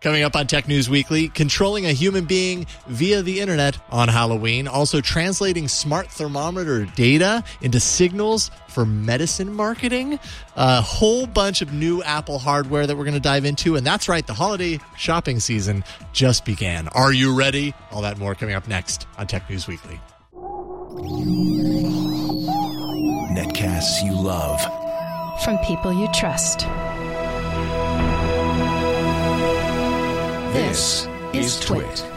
Coming up on Tech News Weekly, controlling a human being via the internet on Halloween. Also translating smart thermometer data into signals for medicine marketing. A whole bunch of new Apple hardware that we're going to dive into. And that's right, the holiday shopping season just began. Are you ready? All that and more coming up next on Tech News Weekly. Netcasts you love. From people you trust. This is Twit.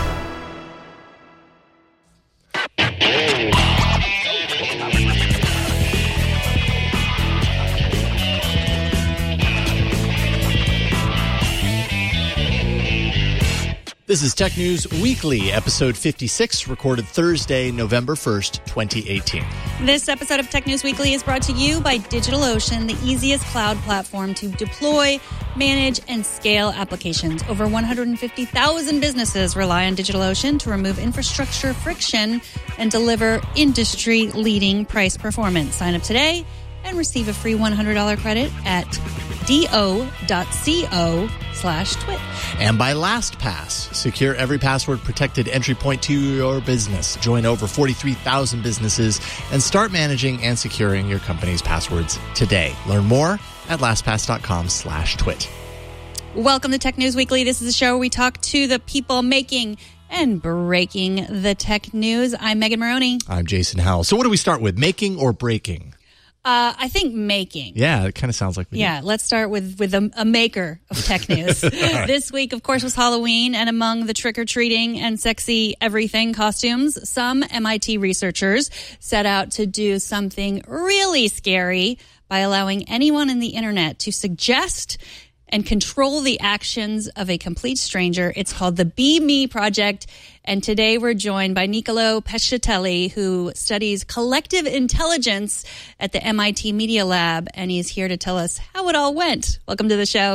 This is Tech News Weekly, episode 56, recorded Thursday, November 1st, 2018. This episode of Tech News Weekly is brought to you by DigitalOcean, the easiest cloud platform to deploy, manage, and scale applications. Over 150,000 businesses rely on DigitalOcean to remove infrastructure friction and deliver industry-leading price performance. Sign up today and receive a free $100 credit at do.co/twit. And by LastPass, secure every password-protected entry point to your business. Join over 43,000 businesses and start managing and securing your company's passwords today. Learn more at lastpass.com/twit. Welcome to Tech News Weekly. This is a show where we talk to the people making and breaking the tech news. I'm Megan Maroney. I'm Jason Howell. So what do we start with, making or breaking? I think making. Yeah, it kind of sounds like we do. Let's start with a maker of tech news. Right. This week, of course, was Halloween, and among the trick-or-treating and sexy everything costumes, some MIT researchers set out to do something really scary by allowing anyone in the internet to suggest and control the actions of a complete stranger. It's called the Be Me Project. And today we're joined by Niccolo Pescatelli, who studies collective intelligence at the MIT Media Lab. And he's here to tell us how it all went. Welcome to the show.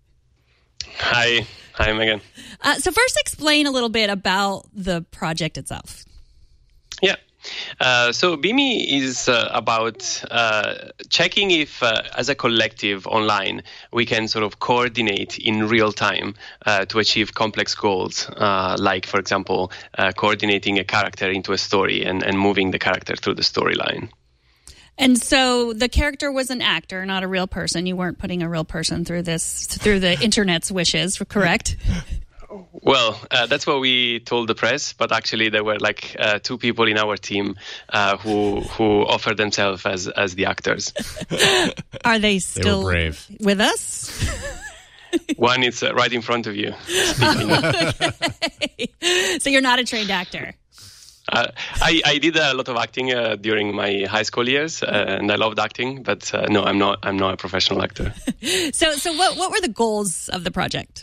Hi. Hi, Megan. So first explain a little bit about the project itself. Yeah. So BeMe is about checking if, as a collective online, we can sort of coordinate in real time to achieve complex goals, like, for example, coordinating a character into a story and moving the character through the storyline. And so the character was an actor, not a real person. You weren't putting a real person through the internet's wishes, correct? Well, that's what we told the press, but actually there were like two people in our team who offered themselves as the actors. Are they still brave. With us? One is right in front of you. Okay. So you're not a trained actor? I did a lot of acting during my high school years, and I loved acting, but no, I'm not a professional actor. So what were the goals of the project?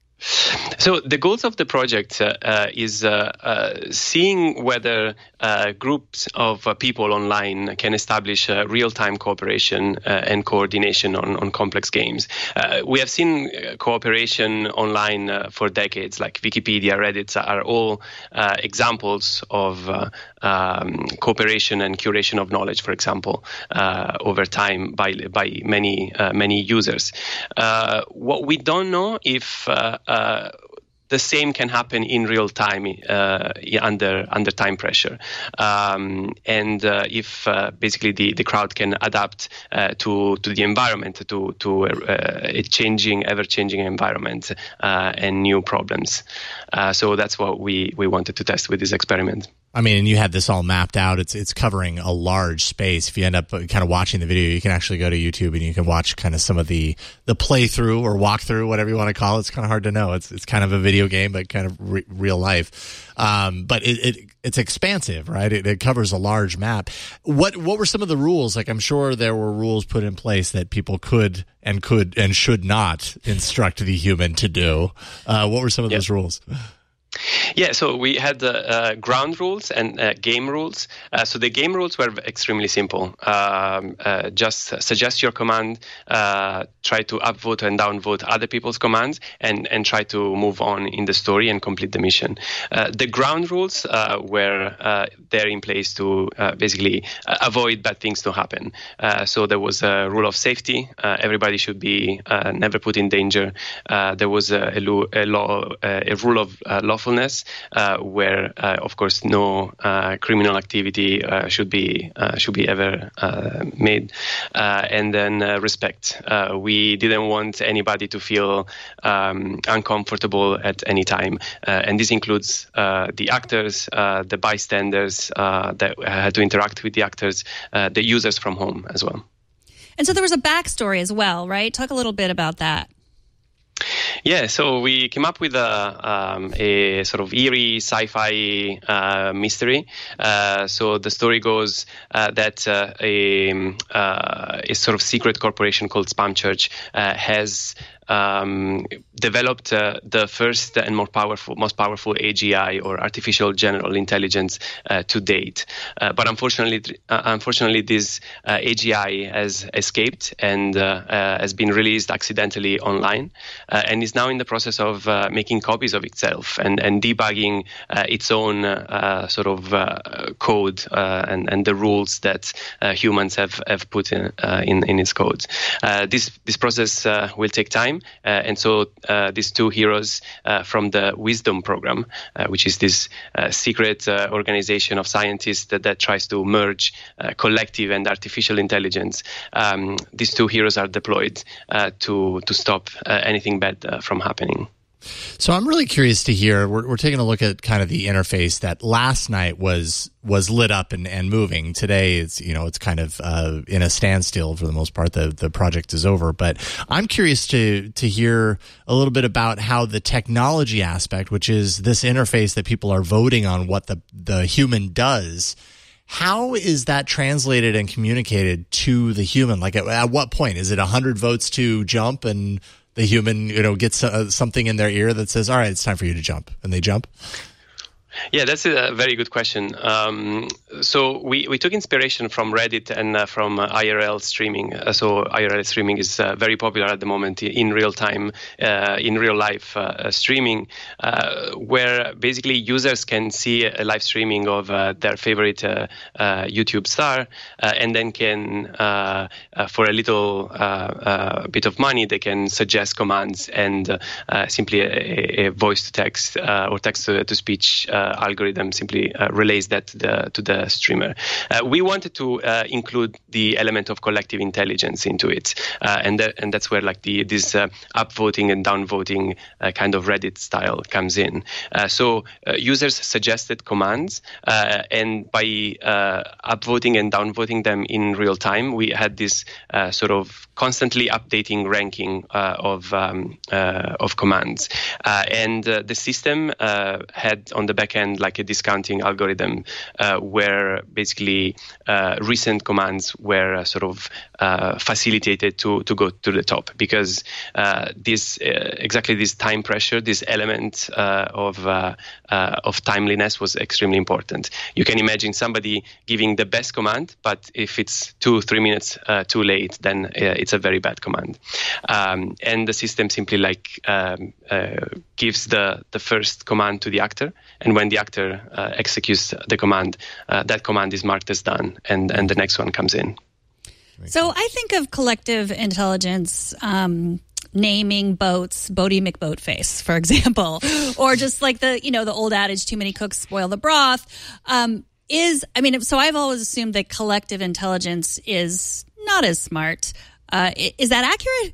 So the goals of the project is seeing whether groups of people online can establish real-time cooperation and coordination on complex games. We have seen cooperation online for decades, like Wikipedia, Reddit are all examples of cooperation and curation of knowledge, for example, over time by many users. What we don't know if the same can happen in real time under time pressure, and if basically the crowd can adapt to the environment, to a ever-changing environment and new problems. So that's what we wanted to test with this experiment. I mean, and you had this all mapped out. It's covering a large space. If you end up kind of watching the video, you can actually go to YouTube and you can watch kind of some of the playthrough or walkthrough, whatever you want to call it. It's kind of hard to know. It's kind of a video game, but kind of real life. But it's expansive, right? It covers a large map. What were some of the rules? Like, I'm sure there were rules put in place that people could and should not instruct the human to do. What were some of those rules? Yeah, so we had ground rules and game rules. So the game rules were extremely simple. Just suggest your command, try to upvote and downvote other people's commands, and try to move on in the story and complete the mission. The ground rules were there in place to basically avoid bad things to happen. So there was a rule of safety. Everybody should be never put in danger. There was a rule of lawfulness, where, of course, no criminal activity should be ever made, and then respect. We didn't want anybody to feel uncomfortable at any time, and this includes the actors, the bystanders that had to interact with the actors, the users from home as well. And so there was a backstory as well, right? Talk a little bit about that. Yeah, so we came up with a sort of eerie sci-fi mystery. So the story goes that a sort of secret corporation called Spam Church has developed the first and most powerful AGI, or artificial general intelligence, to date. But unfortunately, this AGI has escaped and has been released accidentally online, and is now in the process of making copies of itself and debugging its own sort of code and the rules that humans have put in its code. This process will take time. And so these two heroes from the Wisdom program, which is this secret organization of scientists that tries to merge collective and artificial intelligence, these two heroes are deployed to stop anything bad from happening. So I'm really curious to hear, we're taking a look at kind of the interface that last night was lit up and moving. Today it's kind of in a standstill for the most part. The project is over, but I'm curious to hear a little bit about how the technology aspect, which is this interface that people are voting on what the human does, how is that translated and communicated to the human? Like at what point? Is it 100 votes to jump and the human, gets something in their ear that says, all right, it's time for you to jump, and they jump? Yeah, that's a very good question. So we took inspiration from Reddit and from IRL streaming. So IRL streaming is very popular at the moment in real time, in real life streaming, where basically users can see a live streaming of their favorite YouTube star, and then can, for a little bit of money, they can suggest commands, and simply a voice to text or text to speech algorithm simply relays that to the streamer. We wanted to include the element of collective intelligence into it, and that's where this upvoting and downvoting kind of Reddit style comes in. So users suggested commands, and by upvoting and downvoting them in real time, we had this sort of constantly updating ranking of commands, and the system had on the back end like a discounting algorithm where basically recent commands were sort of facilitated to go to the top, because exactly this time pressure, this element of timeliness was extremely important. You can imagine somebody giving the best command, but if it's 2-3 minutes too late, then it's a very bad command. And the system simply gives the first command to the actor, and when the actor executes the command, that command is marked as done, and the next one comes in. So I think of collective intelligence, naming boats, Bodie McBoatface, for example, or just like the old adage, too many cooks spoil the broth. So I've always assumed that collective intelligence is not as smart. Is that accurate?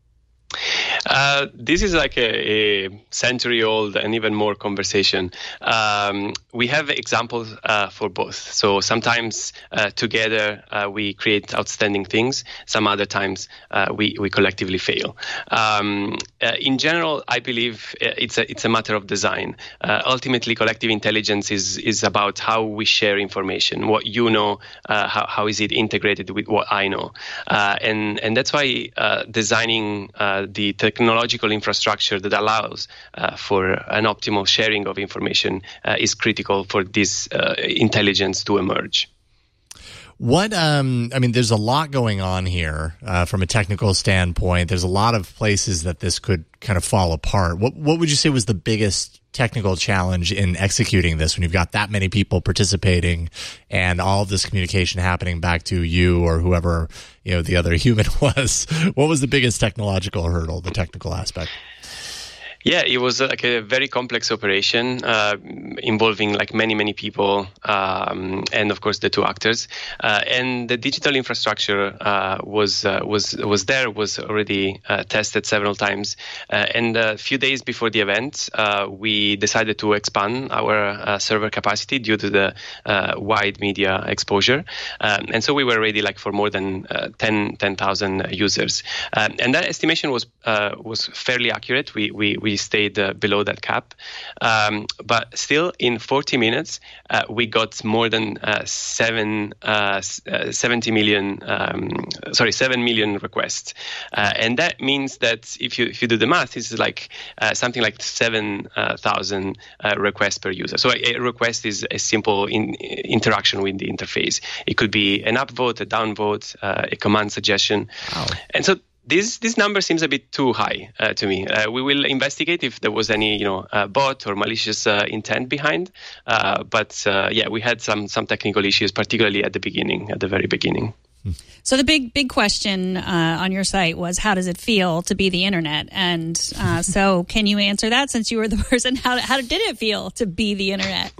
This is like a century-old and even more conversation. We have examples for both. So sometimes together we create outstanding things. Some other times we collectively fail. In general, I believe it's a matter of design. Ultimately, collective intelligence is about how we share information. What you know, how is it integrated with what I know, and that's why designing the technological infrastructure that allows for an optimal sharing of information is critical for this intelligence to emerge. What, there's a lot going on here from a technical standpoint. There's a lot of places that this could kind of fall apart. What would you say was the biggest technical challenge in executing this when you've got that many people participating and all of this communication happening back to you or whoever, the other human was? What was the biggest technological hurdle, the technical aspect? Yeah, it was like a very complex operation involving like many people, and of course the two actors. And the digital infrastructure was already tested several times. And a few days before the event, we decided to expand our server capacity due to the wide media exposure. And so we were ready like for more than 10,000 users. And that estimation was fairly accurate. We stayed below that cap. But still, in 40 minutes, we got more than 7 million requests. And that means that if you do the math, it's like something like 7,000 requests per user. So a request is a simple interaction with the interface. It could be an upvote, a downvote, a command suggestion. Wow. And so this number seems a bit too high to me. We will investigate if there was any, bot or malicious intent behind. But we had some technical issues, particularly at the very beginning. So the big question on your site was, how does it feel to be the internet? And so can you answer that since you were the person? How did it feel to be the internet?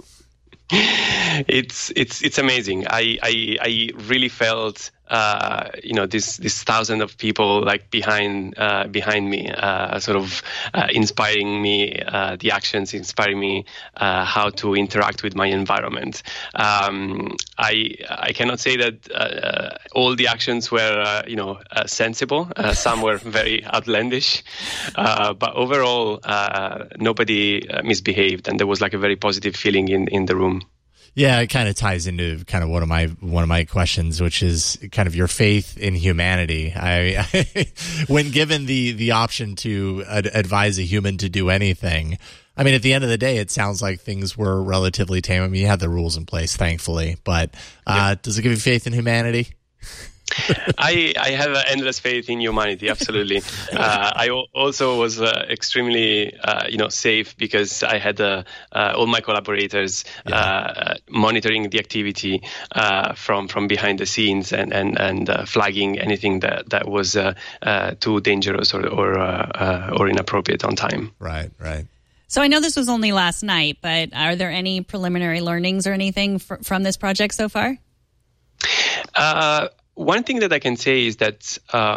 It's amazing. I really felt this thousand of people like behind me, sort of inspiring me, the actions inspiring me how to interact with my environment. I cannot say that all the actions were sensible. Some were very outlandish, but overall nobody misbehaved, and there was like a very positive feeling in the room. Yeah, it kind of ties into kind of one of my questions, which is kind of your faith in humanity. When given the option to advise a human to do anything, I mean, at the end of the day, it sounds like things were relatively tame. I mean, you had the rules in place, thankfully, but does it give you faith in humanity? I have endless faith in humanity. Absolutely. I also was extremely, safe because I had all my collaborators monitoring the activity from behind the scenes and flagging anything that was too dangerous or inappropriate on time. Right. So I know this was only last night, but are there any preliminary learnings or anything from this project so far? One thing that I can say is that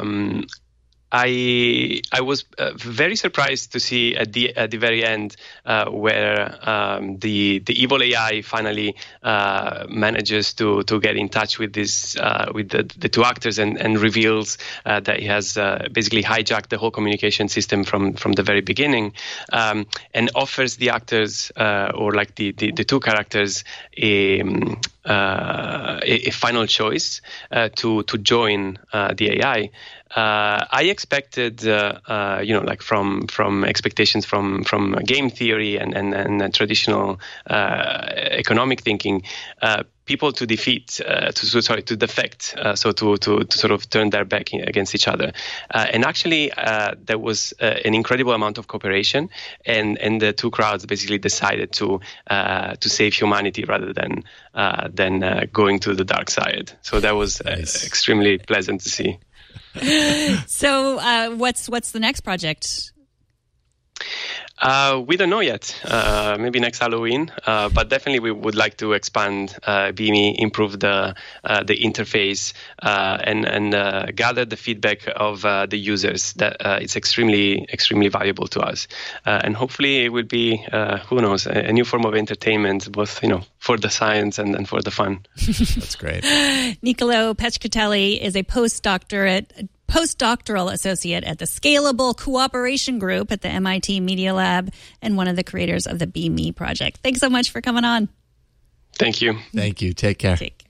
I was very surprised to see at the very end where the evil AI finally manages to get in touch with this with the two actors and reveals that he has basically hijacked the whole communication system from the very beginning, and offers the actors or like the two characters a final choice to join the AI. I expected, like from expectations from game theory and traditional economic thinking, people to defect, so to sort of turn their back against each other. And actually, there was an incredible amount of cooperation, and the two crowds basically decided to save humanity rather than going to the dark side. So that was extremely pleasant to see. So what's the next project? We don't know yet. Maybe next Halloween, but definitely we would like to expand Beamy, improve the interface, and gather the feedback of the users. That it's extremely valuable to us, and hopefully it will be who knows, a new form of entertainment, both for the science and for the fun. That's great. Niccolò Pescatelli is a postdoctoral associate at the Scalable Cooperation Group at the MIT Media Lab and one of the creators of the Be Me project. Thanks so much for coming on. Thank you. Thank you. Take care.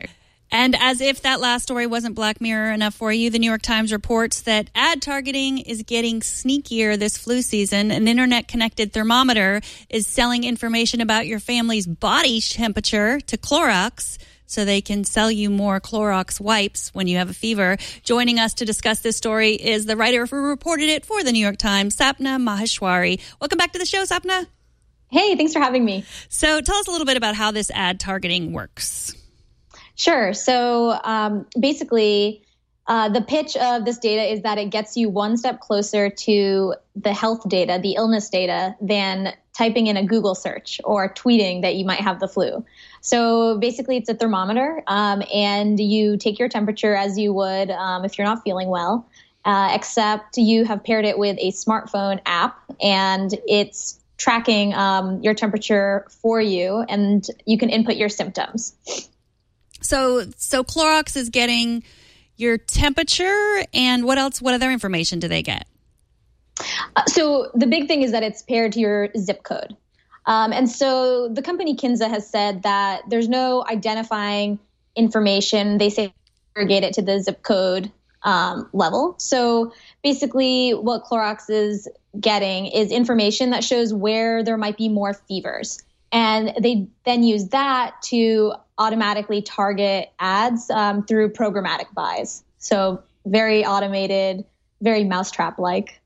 And as if that last story wasn't Black Mirror enough for you, the New York Times reports that ad targeting is getting sneakier this flu season. An internet-connected thermometer is selling information about your family's body temperature to Clorox so they can sell you more Clorox wipes when you have a fever. Joining us to discuss this story is the writer who reported it for the New York Times, Sapna Maheshwari. Welcome back to the show, Sapna. Hey, thanks for having me. So tell us a little bit about how this ad targeting works. Sure. So basically, the pitch of this data is that it gets you one step closer to the health data, the illness data, than typing in a Google search or tweeting that you might have the flu. So basically, it's a thermometer, and you take your temperature as you would if you're not feeling well, except you have paired it with a smartphone app, and it's tracking your temperature for you, and you can input your symptoms. So Clorox is getting your temperature, and what else? What other information do they get? So the big thing is that it's paired to your zip code. And so the company Kinsa has said that there's no identifying information. They say aggregate it to the zip code level. So basically what Clorox is getting is information that shows where there might be more fevers. And they then use that to automatically target ads through programmatic buys. So very automated, very mousetrap-like.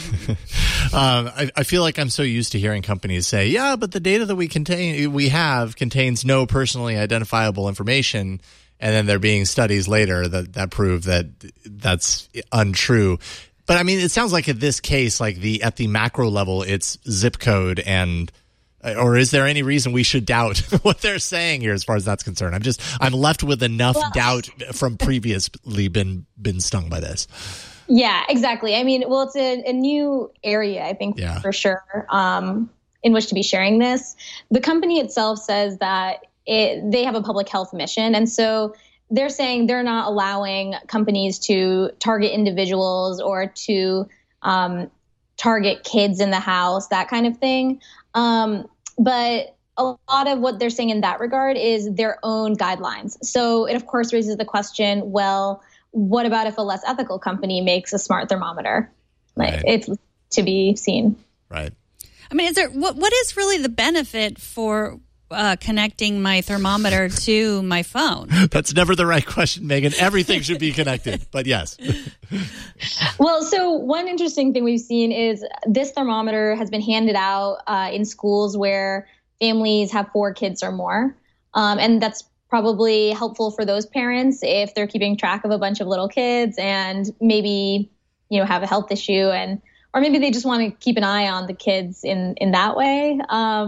I feel like I'm so used to hearing companies say, yeah, but the data that we have contains no personally identifiable information. And then there being studies later that prove that that's untrue. But I mean, it sounds like in this case, like at the macro level, it's zip code or is there any reason we should doubt what they're saying here as far as that's concerned? I'm left with enough doubt from previously been stung by this. Yeah, exactly. I mean, well, it's a new area, I think, for sure, in which to be sharing this. The company itself says that they have a public health mission. And so they're saying they're not allowing companies to target individuals or to target kids in the house, that kind of thing. But a lot of what they're saying in that regard is their own guidelines. So it, of course, raises the question, well, what about if a less ethical company makes a smart thermometer? Like, it's to be seen. Right. I mean, what is really the benefit for connecting my thermometer to my phone? That's never the right question, Megan. Everything should be connected, but yes. Well, so one interesting thing we've seen is this thermometer has been handed out in schools where families have 4 kids or more. And that's probably helpful for those parents if they're keeping track of a bunch of little kids and maybe, have a health issue, or maybe they just want to keep an eye on the kids in that way.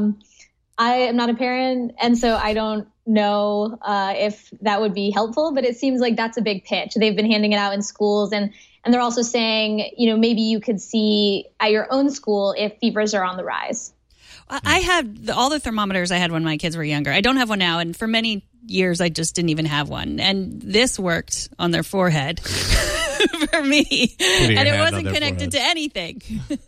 I am not a parent, and so I don't know if that would be helpful, but it seems like that's a big pitch. They've been handing it out in schools, and they're also saying, maybe you could see at your own school if fevers are on the rise. I had all the thermometers I had when my kids were younger. I don't have one now, and for many years I just didn't even have one. And this worked on their forehead for me, and it wasn't connected to anything.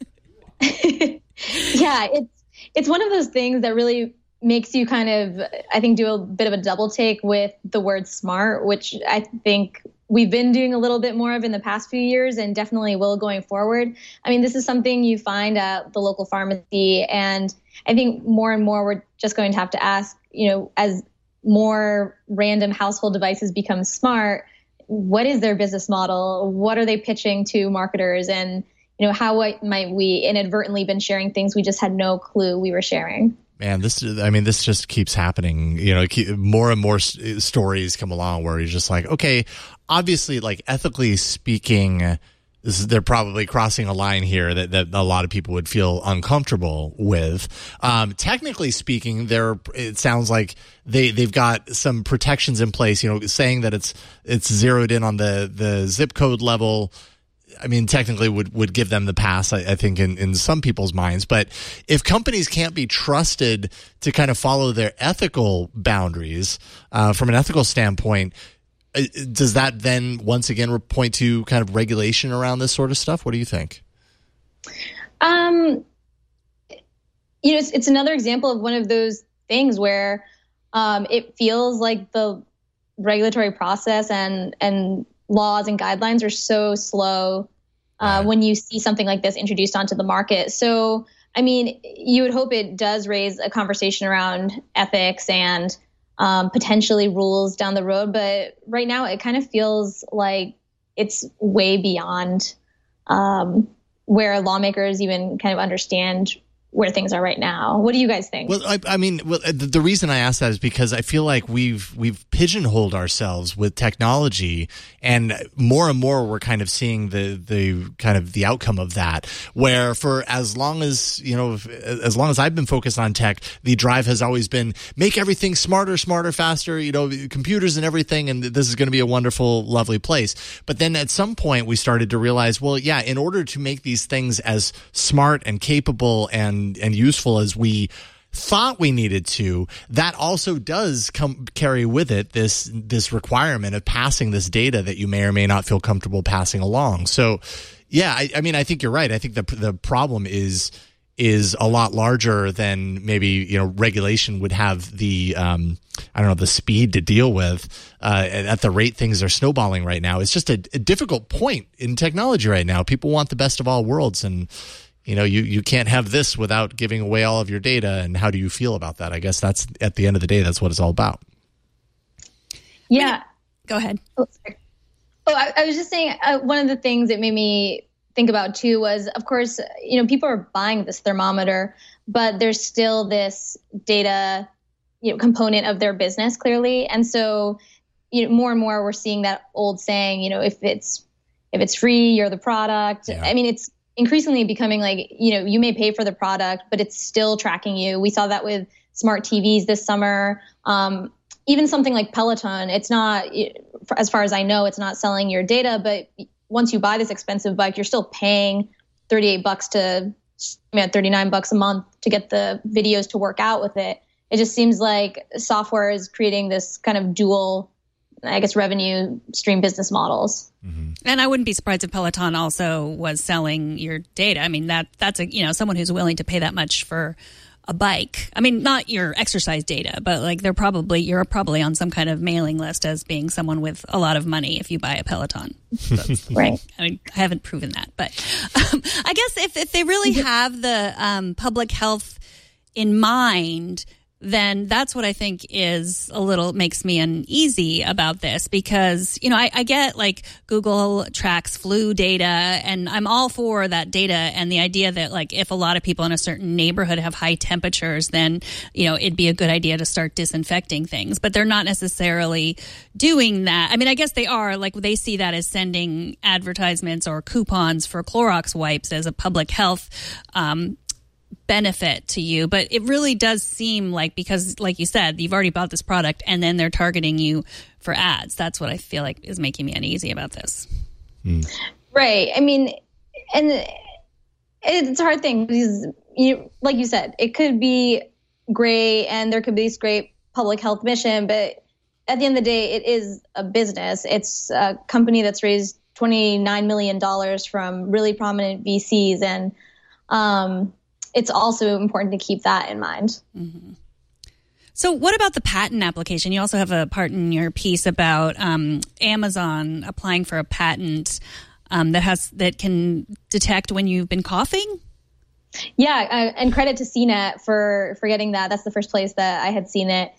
Yeah, it's one of those things that really makes you kind of, I think, do a bit of a double take with the word smart, which I think we've been doing a little bit more of in the past few years and definitely will going forward. I mean, this is something you find at the local pharmacy. And I think more and more we're just going to have to ask, as more random household devices become smart, what is their business model? What are they pitching to marketers? And, how might we inadvertently been sharing things we just had no clue we were sharing? Man, this just keeps happening. More and more stories come along where you're just like, okay, obviously, like ethically speaking, they're probably crossing a line here that a lot of people would feel uncomfortable with. Technically speaking, it sounds like they've got some protections in place. Saying that it's zeroed in on the zip code level. I mean, technically would give them the pass, I think, in some people's minds. But if companies can't be trusted to kind of follow their ethical boundaries from an ethical standpoint, does that then once again point to kind of regulation around this sort of stuff? What do you think? It's another example of one of those things where it feels like the regulatory process and laws and guidelines are so slow when you see something like this introduced onto the market. So, I mean, you would hope it does raise a conversation around ethics and potentially rules down the road. But right now, it kind of feels like it's way beyond where lawmakers even kind of understand where things are right now. What do you guys think? Well, I mean, the reason I ask that is because I feel like we've pigeonholed ourselves with technology, and more we're kind of seeing the kind of the outcome of that. Where for as long as I've been focused on tech, the drive has always been make everything smarter, faster. Computers and everything, and this is going to be a wonderful, lovely place. But then at some point, we started to realize, well, yeah, in order to make these things as smart and capable and useful as we thought we needed to, that also does carry with it this requirement of passing this data that you may or may not feel comfortable passing along. So, yeah, I mean, I think you're right. I think the problem is a lot larger than maybe regulation would have the the speed to deal with at the rate things are snowballing right now. It's just a difficult point in technology right now. People want the best of all worlds, and you can't have this without giving away all of your data. And how do you feel about that? I guess that's, at the end of the day, that's what it's all about. Yeah. Go ahead. Oh, sorry. I was just saying, one of the things that made me think about too was, of course, people are buying this thermometer, but there's still this data, component of their business clearly. And so, more and more we're seeing that old saying, if it's free, you're the product. Yeah. I mean, it's increasingly becoming like, you may pay for the product, but it's still tracking you. We saw that with smart TVs this summer. Even something like Peloton, it's not, as far as I know, it's not selling your data, but once you buy this expensive bike, you're still paying $38 to $39 a month to get the videos to work out with it. It just seems like software is creating this kind of dual, I guess, revenue stream business models. Mm-hmm. And I wouldn't be surprised if Peloton also was selling your data. I mean, that's someone who's willing to pay that much for a bike. I mean, not your exercise data, but like you're probably on some kind of mailing list as being someone with a lot of money if you buy a Peloton. Right. I mean, I haven't proven that, but I guess if they really have the public health in mind, then that's what I think makes me uneasy about this, because, I get like Google tracks flu data, and I'm all for that data and the idea that like if a lot of people in a certain neighborhood have high temperatures, then, it'd be a good idea to start disinfecting things. But they're not necessarily doing that. I mean, I guess they are, like they see that as sending advertisements or coupons for Clorox wipes as a public health benefit to you. But it really does seem like, because like you said, you've already bought this product and then they're targeting you for ads. That's what I feel like is making me uneasy about this. Right. I mean, and it's a hard thing because like you said, it could be great and there could be this great public health mission, but at the end of the day, it is a business. It's a company that's raised $29 million from really prominent VCs, and it's also important to keep that in mind. Mm-hmm. So what about the patent application? You also have a part in your piece about Amazon applying for a patent that can detect when you've been coughing? Yeah, and credit to CNET for getting that. That's the first place that I had seen it.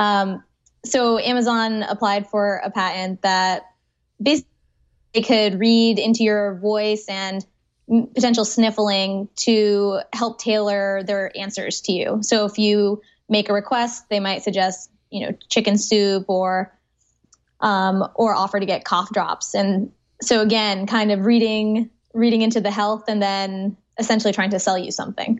So Amazon applied for a patent that basically could read into your voice and potential sniffling to help tailor their answers to you. So if you make a request, they might suggest, chicken soup or offer to get cough drops. And so again, kind of reading into the health and then essentially trying to sell you something.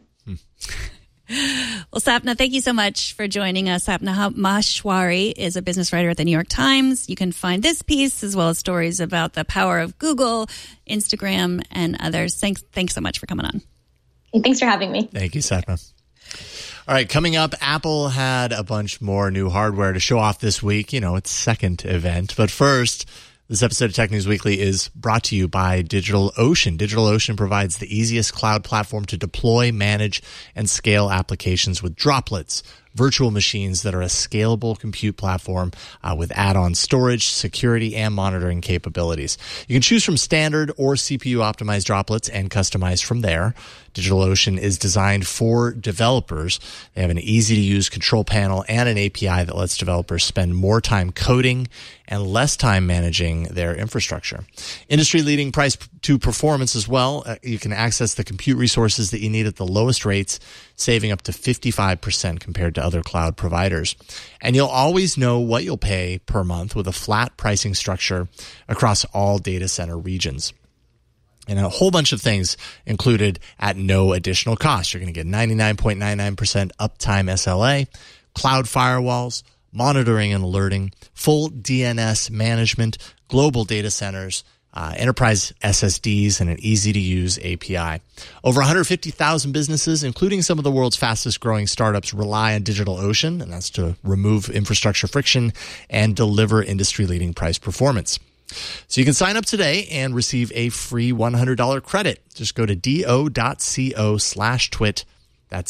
Well, Sapna, thank you so much for joining us. Sapna Maheshwari is a business writer at the New York Times. You can find this piece as well as stories about the power of Google, Instagram, and others. Thanks so much for coming on. Hey, thanks for having me. Thank you, Sapna. All right, coming up, Apple had a bunch more new hardware to show off this week. Its second event. But first, this episode of Tech News Weekly is brought to you by DigitalOcean. DigitalOcean provides the easiest cloud platform to deploy, manage, and scale applications with Droplets. virtual machines that are a scalable compute platform with add-on storage, security, and monitoring capabilities. You can choose from standard or CPU-optimized droplets and customize from there. DigitalOcean is designed for developers. They have an easy-to-use control panel and an API that lets developers spend more time coding and less time managing their infrastructure. Industry-leading price to performance as well. You can access the compute resources that you need at the lowest rates, saving up to 55% compared to other cloud providers. And you'll always know what you'll pay per month with a flat pricing structure across all data center regions. And a whole bunch of things included at no additional cost. You're going to get 99.99% uptime SLA, cloud firewalls, monitoring and alerting, full DNS management, global data centers, enterprise SSDs, and an easy-to-use API. Over 150,000 businesses, including some of the world's fastest-growing startups, rely on DigitalOcean, and that's to remove infrastructure friction and deliver industry-leading price performance. So you can sign up today and receive a free $100 credit. Just go to do.co/twit. That's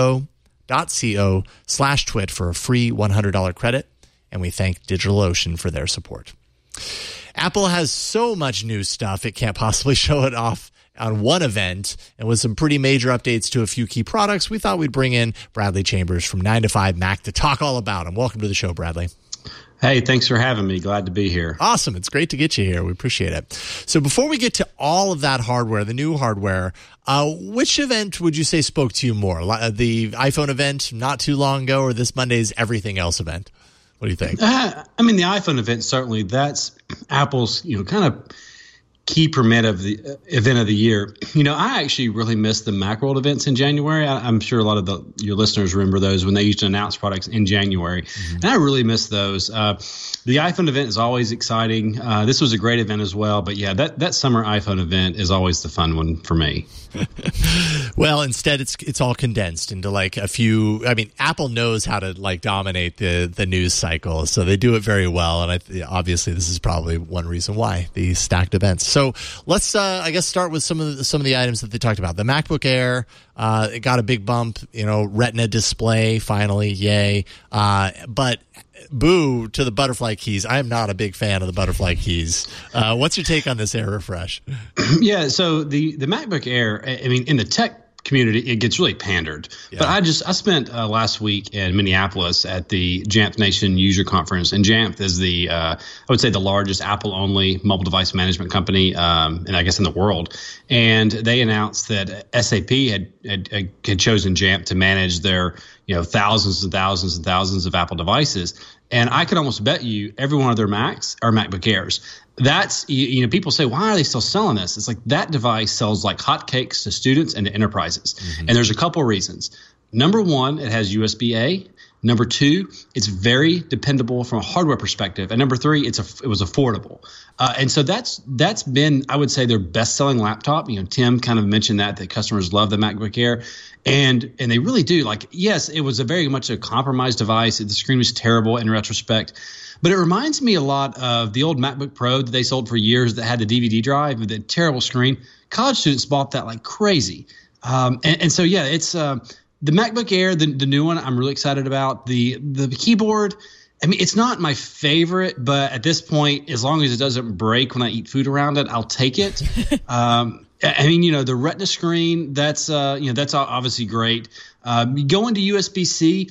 do.co/twit for a free $100 credit. And we thank DigitalOcean for their support. Apple has so much new stuff, it can't possibly show it off on one event. And with some pretty major updates to a few key products, we thought we'd bring in Bradley Chambers from 9to5Mac to talk all about them. Welcome to the show, Bradley. Hey, thanks for having me. Glad to be here. Awesome. It's great to get you here. We appreciate it. So before we get to all of that hardware, the new hardware, which event would you say spoke to you more? The iPhone event not too long ago or this Monday's Everything Else event? What do you think? The iPhone event, certainly that's Apple's, kind of key event of the year. I actually really missed the Macworld events in January. I'm sure a lot of your listeners remember those when they used to announce products in January. Mm-hmm. And I really missed those. The iPhone event is always exciting. This was a great event as well. But yeah, that summer iPhone event is always the fun one for me. Well, instead it's all condensed into like a few. Apple knows how to dominate the news cycle, so they do it very well. And obviously this is probably one reason why, the stacked events. So let's, start with some of the items that they talked about. The MacBook Air, it got a big bump. Retina display finally, yay! But boo to the butterfly keys. I am not a big fan of the butterfly keys. What's your take on this Air refresh? Yeah, so the MacBook Air, in the tech community, it gets really pandered. Yeah. But I spent last week in Minneapolis at the Jamf Nation User Conference, and Jamf is I would say the largest Apple-only mobile device management company, and I guess in the world. And they announced that SAP had chosen Jamf to manage their thousands and thousands and thousands of Apple devices. And I could almost bet you every one of their Macs are MacBook Airs. That's, people say, why are they still selling this? It's like that device sells like hotcakes to students and to enterprises. Mm-hmm. And there's a couple of reasons. Number one, it has USB-A. Number two, it's very dependable from a hardware perspective. And number three, it was affordable. And so that's been, I would say, their best-selling laptop. Tim kind of mentioned that customers love the MacBook Air. And they really do. Yes, it was very much a compromised device. The screen was terrible in retrospect. But it reminds me a lot of the old MacBook Pro that they sold for years that had the DVD drive with the terrible screen. College students bought that like crazy. And so, yeah, it's the MacBook Air, the new one, I'm really excited about. The keyboard, it's not my favorite, but at this point, as long as it doesn't break when I eat food around it, I'll take it. The Retina screen, that's obviously great. Going to USB-C,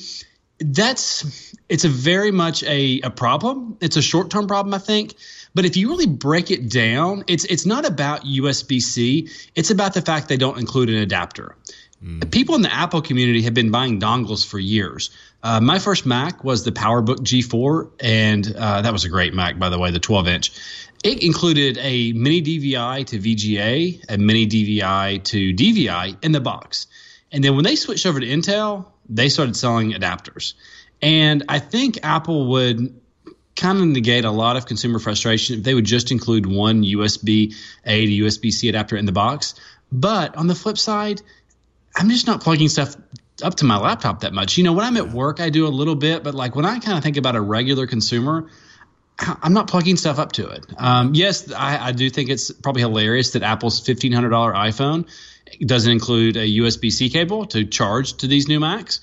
it's a very much a problem. It's a short-term problem, I think. But if you really break it down, it's not about USB-C. It's about the fact they don't include an adapter. People in the Apple community have been buying dongles for years. My first Mac was the PowerBook G4, and that was a great Mac, by the way, the 12-inch. It included a mini DVI to VGA, a mini DVI to DVI in the box. And then when they switched over to Intel, they started selling adapters. And I think Apple would kind of negate a lot of consumer frustration if they would just include one USB-A to USB-C adapter in the box. But on the flip side, I'm just not plugging stuff up to my laptop that much. When I'm at work, I do a little bit. But when I kind of think about a regular consumer, I'm not plugging stuff up to it. Yes, I do think it's probably hilarious that Apple's $1,500 iPhone doesn't include a USB-C cable to charge to these new Macs.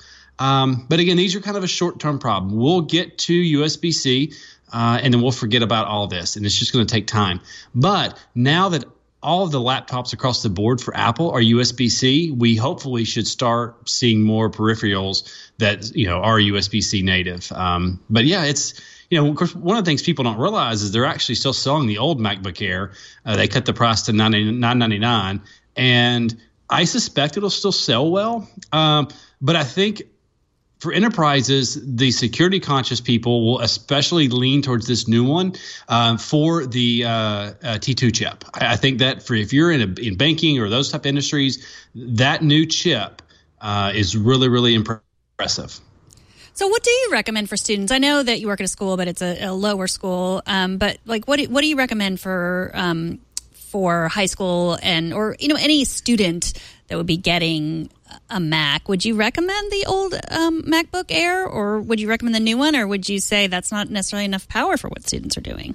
But again, these are kind of a short-term problem. We'll get to USB-C, and then we'll forget about all this, and it's just going to take time. But now that all of the laptops across the board for Apple are USB-C, we hopefully should start seeing more peripherals that are USB-C native. But yeah, it's of course, one of the things people don't realize is they're actually still selling the old MacBook Air. They cut the price to $999, and I suspect it'll still sell well. But I think for enterprises, the security conscious people will especially lean towards this new one for the T2 chip. I think that if you're in banking or those type of industries, that new chip is really, really impressive. So what do you recommend for students? I know that you work at a school, but it's a lower school. But like, what do you recommend for high school or any student that would be getting a Mac? Would you recommend the old MacBook Air, or would you recommend the new one, or would you say that's not necessarily enough power for what students are doing?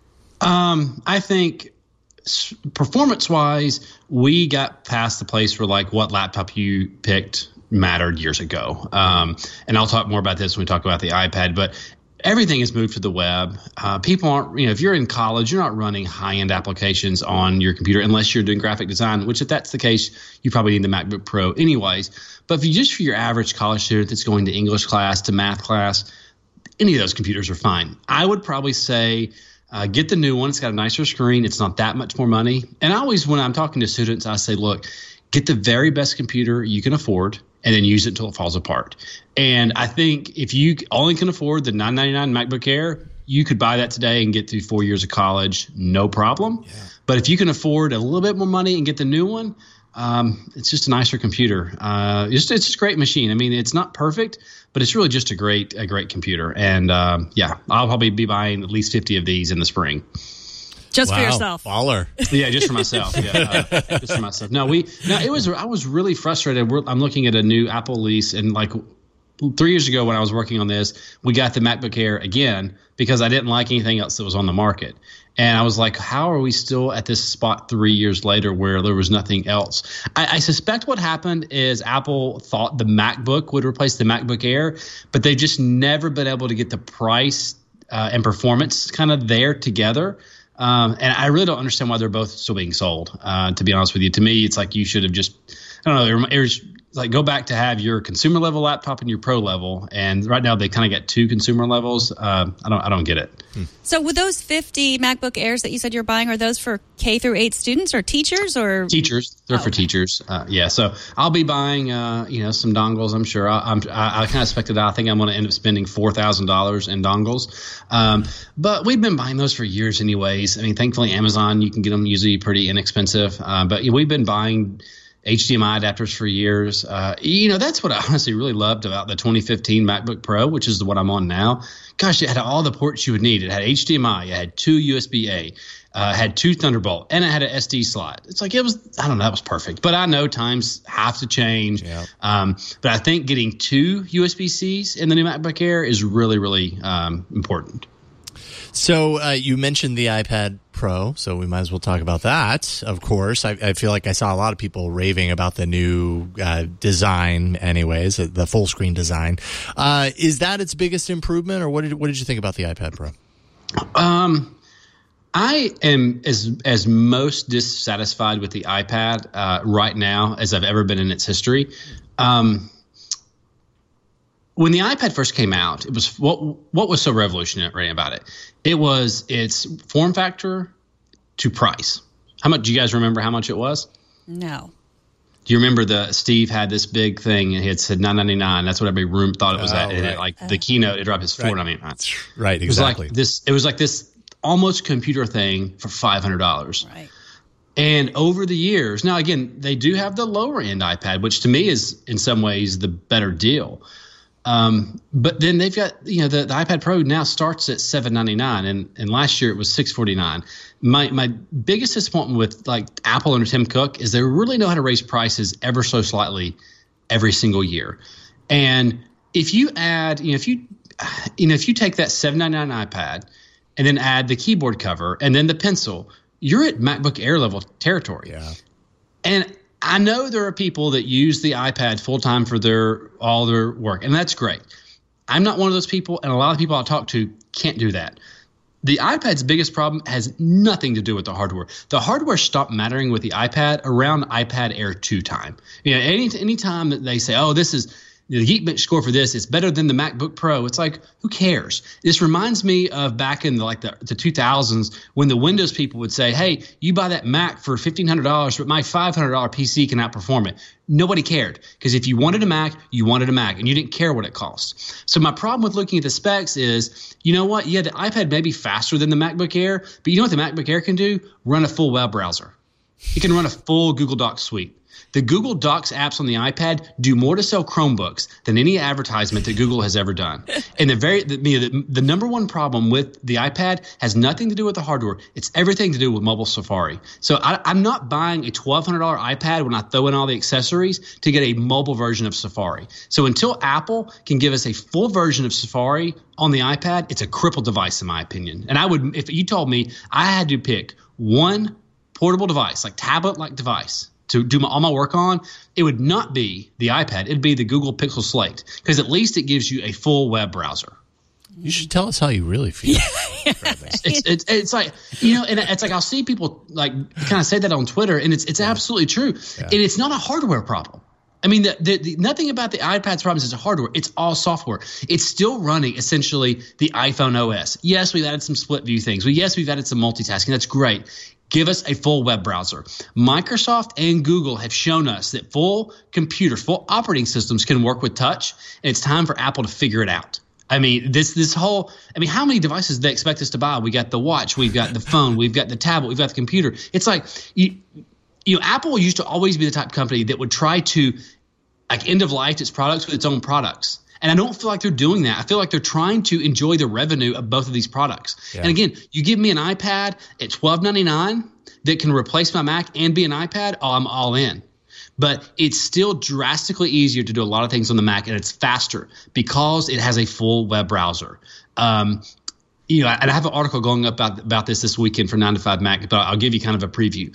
I think performance-wise, we got past the place where like what laptop you picked mattered years ago. And I'll talk more about this when we talk about the iPad, but everything has moved to the web. People aren't, if you're in college, you're not running high-end applications on your computer unless you're doing graphic design, which if that's the case, you probably need the MacBook Pro anyways. But if you just for your average college student that's going to English class, to math class, any of those computers are fine. I would probably say get the new one. It's got a nicer screen. It's not that much more money. And I always, when I'm talking to students, I say, look, get the very best computer you can afford and then use it until it falls apart. And I think if you only can afford the $999 MacBook Air, you could buy that today and get through 4 years of college, no problem. Yeah. But if you can afford a little bit more money and get the new one, it's just a nicer computer. It's just a great machine. I mean, it's not perfect, but it's really just a great computer. And I'll probably be buying at least 50 of these in the spring. Just for yourself. Baller. Yeah, just for myself. Yeah, just for myself. I was really frustrated. I'm looking at a new Apple lease, and like 3 years ago when I was working on this, we got the MacBook Air again because I didn't like anything else that was on the market. And I was like, how are we still at this spot 3 years later where there was nothing else? I suspect what happened is Apple thought the MacBook would replace the MacBook Air, but they've just never been able to get the price and performance kind of there together. And I really don't understand why they're both still being sold, to be honest with you. To me, it's like you should have just, I don't know, it was like go back to have your consumer level laptop and your pro level. And right now they kind of got two consumer levels. I don't get it. So with those 50 MacBook Airs that you said you're buying, are those for K through 8 students or teachers or? Teachers. They're for teachers. So I'll be buying, some dongles. I'm sure I kind of expected that. I think I'm going to end up spending $4,000 in dongles. But we've been buying those for years anyways. I mean, thankfully Amazon, you can get them usually pretty inexpensive. But we've been buying HDMI adapters for years. That's what I honestly really loved about the 2015 MacBook Pro, which is the one I'm on now. Gosh, it had all the ports you would need. It had HDMI, it had two USB-A, had two Thunderbolt, and it had an SD slot. It's like that was perfect. But I know times have to change. Yeah. But I think getting two USB-Cs in the new MacBook Air is really, really important. So you mentioned the iPad Pro, so we might as well talk about that, of course. I feel like I saw a lot of people raving about the new design anyways, the full screen design. Is that its biggest improvement, or what did you think about the iPad Pro? I am as most dissatisfied with the iPad right now as I've ever been in its history. When the iPad first came out, it was what was so revolutionary about it? It was its form factor to price. How much? Do you guys remember how much it was? No. Do you remember Steve had this big thing and he had said $999? That's what every room thought it was at. And the keynote, it dropped as $499. Right, exactly. It was like this almost computer thing for $500. Right. And over the years, now again, they do have the lower end iPad, which to me is in some ways the better deal. But then they've got, the iPad Pro now starts at $799 and last year it was $649. My biggest disappointment with like Apple under Tim Cook is they really know how to raise prices ever so slightly every single year. And if you add, if you take that $799 iPad and then add the keyboard cover and then the pencil, you're at MacBook Air level territory. Yeah. And I know there are people that use the iPad full time for all their work, and that's great. I'm not one of those people, and a lot of people I talk to can't do that. The iPad's biggest problem has nothing to do with the hardware. The hardware stopped mattering with the iPad around iPad Air 2 time. Any time that they say, oh, this is the Geekbench score for this, it's better than the MacBook Pro. It's like, who cares? This reminds me of back in the 2000s when the Windows people would say, hey, you buy that Mac for $1,500, but my $500 PC can outperform it. Nobody cared, because if you wanted a Mac, you wanted a Mac, and you didn't care what it cost. So my problem with looking at the specs is, you know what? Yeah, the iPad may be faster than the MacBook Air, but you know what the MacBook Air can do? Run a full web browser. It can run a full Google Docs suite. The Google Docs apps on the iPad do more to sell Chromebooks than any advertisement that Google has ever done. And the number one problem with the iPad has nothing to do with the hardware. It's everything to do with mobile Safari. So I'm not buying a $1,200 iPad when I throw in all the accessories to get a mobile version of Safari. So until Apple can give us a full version of Safari on the iPad, it's a crippled device in my opinion. And if you told me I had to pick one portable device, like tablet-like device, to do all my work on, it would not be the iPad. It'd be the Google Pixel Slate, because at least it gives you a full web browser. You should tell us how you really feel. It's like, and it's like I'll see people like kind of say that on Twitter, and it's absolutely true. Yeah. And it's not a hardware problem. I mean, nothing about the iPad's problem is hardware. It's all software. It's still running essentially the iPhone OS. Yes, we've added some split view things. Yes, we've added some multitasking. That's great. Give us a full web browser. Microsoft and Google have shown us that full operating systems can work with touch, and it's time for Apple to figure it out. I mean, how many devices do they expect us to buy? We got the watch, we've got the phone, we've got the tablet, we've got the computer. It's like, Apple used to always be the type of company that would try to end of life its products with its own products. And I don't feel like they're doing that. I feel like they're trying to enjoy the revenue of both of these products. Yeah. And again, you give me an iPad at $12.99 that can replace my Mac and be an iPad, I'm all in. But it's still drastically easier to do a lot of things on the Mac, and it's faster because it has a full web browser. And I have an article going up about this weekend for 9 to 5 Mac, but I'll give you kind of a preview.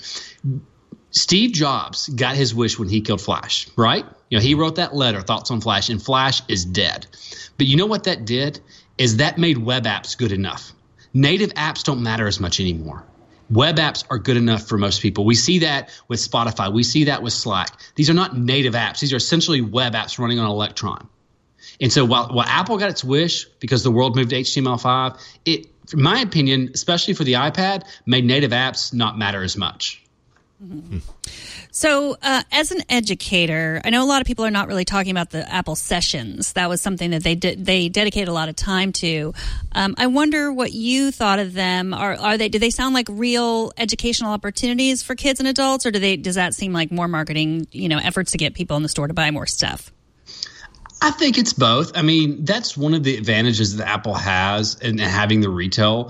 Steve Jobs got his wish when he killed Flash, right? He wrote that letter, Thoughts on Flash, and Flash is dead. But you know what that did? Is that made web apps good enough. Native apps don't matter as much anymore. Web apps are good enough for most people. We see that with Spotify. We see that with Slack. These are not native apps. These are essentially web apps running on Electron. And so while Apple got its wish because the world moved to HTML5, it, in my opinion, especially for the iPad, made native apps not matter as much. Mm-hmm. So as an educator, I know a lot of people are not really talking about the Apple sessions. That was something that they dedicated a lot of time to. I wonder what you thought of them. Do they sound like real educational opportunities for kids and adults, or does that seem like more marketing, efforts to get people in the store to buy more stuff? I think it's both. I mean, that's one of the advantages that Apple has in having the retail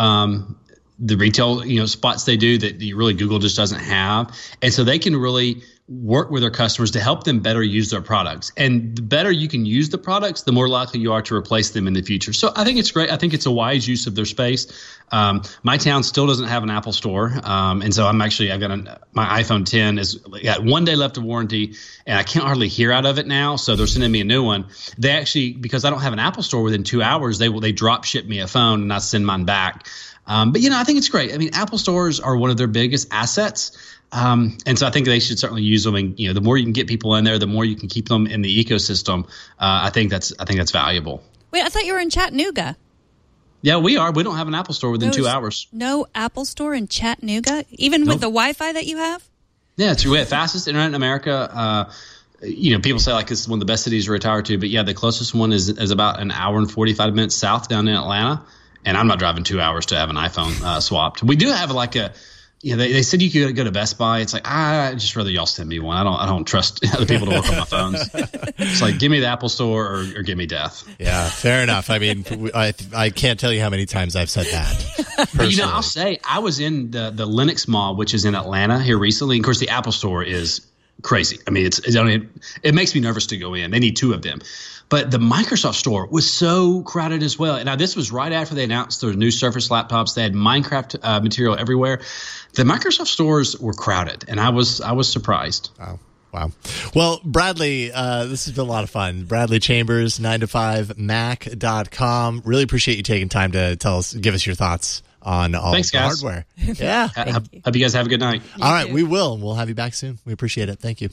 spots they do that really Google just doesn't have. And so they can really work with their customers to help them better use their products. And the better you can use the products, the more likely you are to replace them in the future. So I think it's great. I think it's a wise use of their space. My town still doesn't have an Apple store. And so I've got my iPhone 10 has got 1 day left of warranty, and I can't hardly hear out of it now. So they're sending me a new one. They actually, because I don't have an Apple store within 2 hours, they drop ship me a phone and I send mine back. But I think it's great. I mean, Apple stores are one of their biggest assets. And so I think they should certainly use them. And, the more you can get people in there, the more you can keep them in the ecosystem. I think that's valuable. Wait, I thought you were in Chattanooga. Yeah, we are. We don't have an Apple store within 2 hours. No Apple store in Chattanooga, even with the Wi-Fi that you have? Yeah, it's the fastest internet in America. People say like this is one of the best cities to retire to, but yeah, the closest one is about an hour and 45 minutes south down in Atlanta. And I'm not driving 2 hours to have an iPhone swapped. We do have they said you could go to Best Buy. It's like, I'd just rather y'all send me one. I don't trust other people to work on my phones. It's like, give me the Apple store or give me death. Yeah, fair enough. I mean, I can't tell you how many times I've said that. But, I'll say I was in the Linux Mall, which is in Atlanta here recently. Of course, the Apple store is crazy. I mean, it makes me nervous to go in. They need 2 of them. But the Microsoft store was so crowded as well. And now this was right after they announced their new Surface laptops. They had Minecraft material everywhere. The Microsoft stores were crowded, and I was surprised. Wow. Well, Bradley, this has been a lot of fun. Bradley Chambers, 9to5mac.com. Really appreciate you taking time to give us your thoughts on all the hardware. Yeah. Hope you guys have a good night. All right, we will. We'll have you back soon. We appreciate it. Thank you.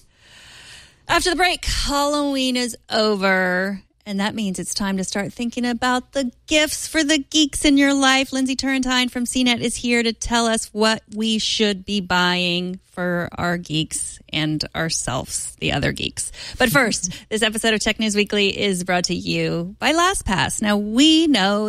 After the break, Halloween is over, and that means it's time to start thinking about the gifts for the geeks in your life. Lindsay Turrentine from CNET is here to tell us what we should be buying for our geeks and ourselves, the other geeks. But first, this episode of Tech News Weekly is brought to you by LastPass. Now, we know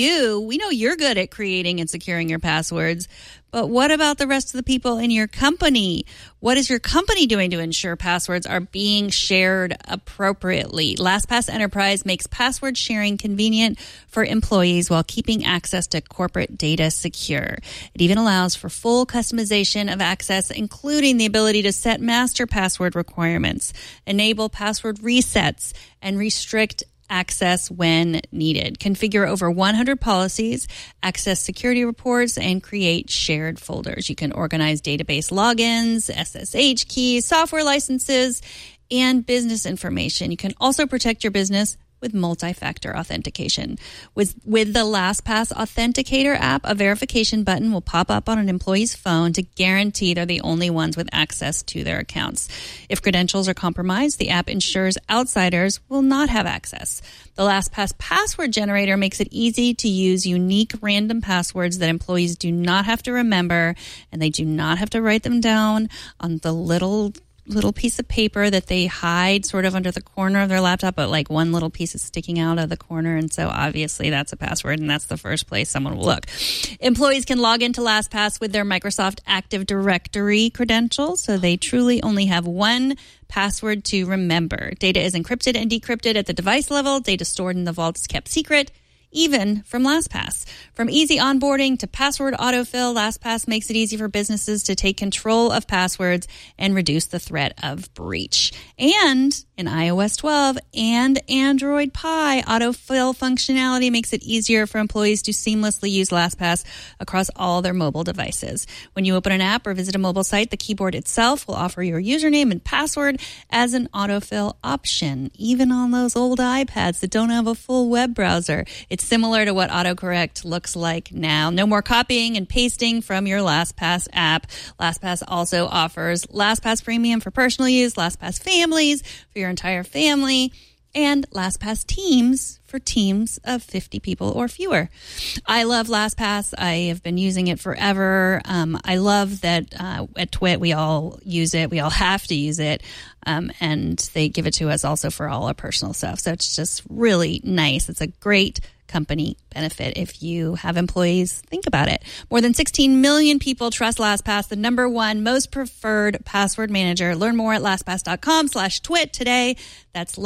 you're good at creating and securing your passwords, but what about the rest of the people in your company? What is your company doing to ensure passwords are being shared appropriately? LastPass Enterprise makes password sharing convenient for employees while keeping access to corporate data secure. It even allows for full customization of access, including the ability to set master password requirements, enable password resets, and restrict access when needed. Configure over 100 policies, access security reports, and create shared folders. You can organize database logins, SSH keys, software licenses, and business information. You can also protect your business with multi-factor authentication. With the LastPass Authenticator app, a verification button will pop up on an employee's phone to guarantee they're the only ones with access to their accounts. If credentials are compromised, the app ensures outsiders will not have access. The LastPass password generator makes it easy to use unique random passwords that employees do not have to remember, and they do not have to write them down on the little piece of paper that they hide sort of under the corner of their laptop, but like one little piece is sticking out of the corner. And so obviously that's a password, and that's the first place someone will look. Employees can log into LastPass with their Microsoft Active Directory credentials, so they truly only have one password to remember. Data is encrypted and decrypted at the device level. Data stored in the vault is kept secret, even from LastPass. From easy onboarding to password autofill, LastPass makes it easy for businesses to take control of passwords and reduce the threat of breach. And in iOS 12 and Android Pie, autofill functionality makes it easier for employees to seamlessly use LastPass across all their mobile devices. When you open an app or visit a mobile site, the keyboard itself will offer your username and password as an autofill option, even on those old iPads that don't have a full web browser. It's similar to what autocorrect looks like now. No more copying and pasting from your LastPass app. LastPass also offers LastPass Premium for personal use, LastPass Families for your entire family, and LastPass Teams for teams of 50 people or fewer. I love LastPass. I have been using it forever. I love that at TWiT we all use it. We all have to use it. And they give it to us also for all our personal stuff. So it's just really nice. It's a great company benefit if you have employees. Think about it. More than 16 million people trust LastPass, the #1 most preferred password manager. Learn more at LastPass.com/twit today. That's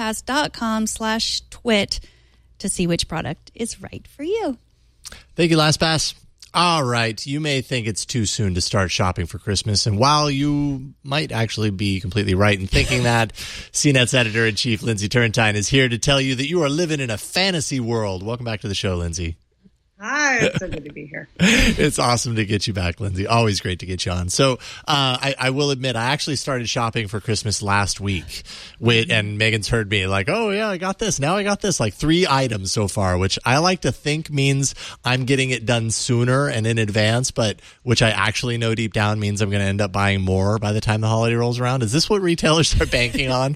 LastPass.com/twit to see which product is right for you. Thank you, LastPass. All right. You may think it's too soon to start shopping for Christmas. And while you might actually be completely right in thinking that, CNET's editor-in-chief, Lindsay Turrentine, is here to tell you that you are living in a fantasy world. Welcome back to the show, Lindsay. Hi, it's so good to be here. It's awesome to get you back, Lindsay. Always great to get you on. So I will admit, I actually started shopping for Christmas last week. And Megan's heard me like, oh, yeah, I got this. Now I got this. Like 3 items so far, which I like to think means I'm getting it done sooner and in advance, but which I actually know deep down means I'm going to end up buying more by the time the holiday rolls around. Is this what retailers are banking on?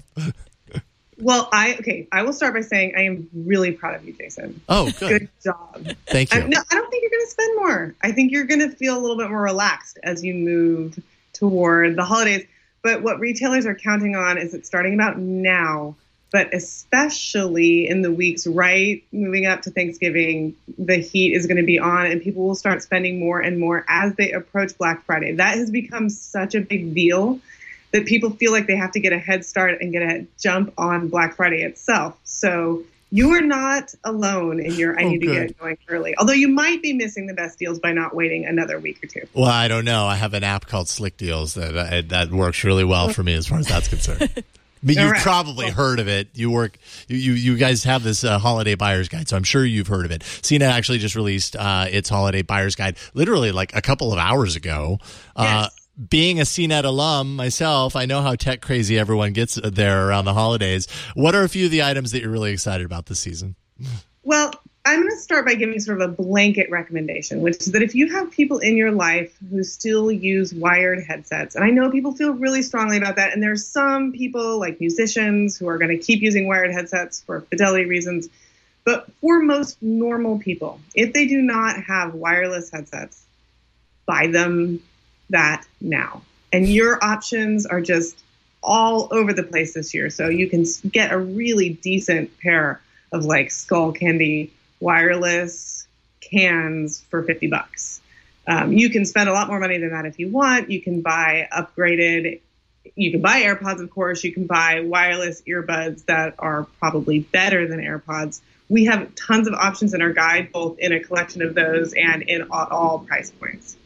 Well, I will start by saying I am really proud of you, Jason. Oh, good job. Thank you. I don't think you're going to spend more. I think you're going to feel a little bit more relaxed as you move toward the holidays. But what retailers are counting on is it starting about now, but especially in the weeks moving up to Thanksgiving, the heat is going to be on and people will start spending more and more as they approach Black Friday. That has become such a big deal that people feel like they have to get a head start and get a jump on Black Friday itself. So You are not alone in your I need to get going early. Although you might be missing the best deals by not waiting another week or two. Well, I don't know. I have an app called Slick Deals that works really well for me as far as that's concerned. But you've probably heard of it. You guys have this holiday buyer's guide, so I'm sure you've heard of it. CNET actually just released its holiday buyer's guide literally like a couple of hours ago. Yes. Being a CNET alum myself, I know how tech crazy everyone gets there around the holidays. What are a few of the items that you're really excited about this season? Well, I'm going to start by giving sort of a blanket recommendation, which is that if you have people in your life who still use wired headsets, and I know people feel really strongly about that, and there's some people like musicians who are going to keep using wired headsets for fidelity reasons, but for most normal people, if they do not have wireless headsets, buy them that now. And your options are just all over the place this year. So you can get a really decent pair of like Skull Candy wireless cans for $50. You can spend a lot more money than that if you want. You can buy upgraded, you can buy AirPods, of course. You can buy wireless earbuds that are probably better than AirPods. We have tons of options in our guide, both in a collection of those and in all price points.